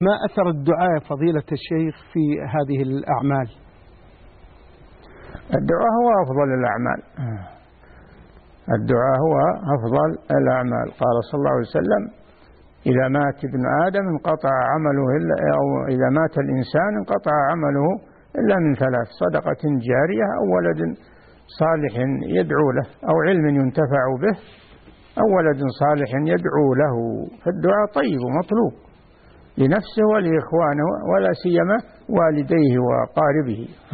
ما أثر الدعاء فضيلة الشيخ في هذه الأعمال؟ الدعاء هو أفضل الأعمال، الدعاء هو أفضل الأعمال. قال صلى الله عليه وسلم: إذا مات ابن آدم انقطع عمله أو إذا مات الإنسان انقطع عمله إلا من ثلاث: صدقة جارية، أو ولد صالح يدعو له، أو علم ينتفع به، أو ولد صالح يدعو له. فالدعاء طيب ومطلوب لنفسه ولإخوانه، ولا سيما والديه وقاربه.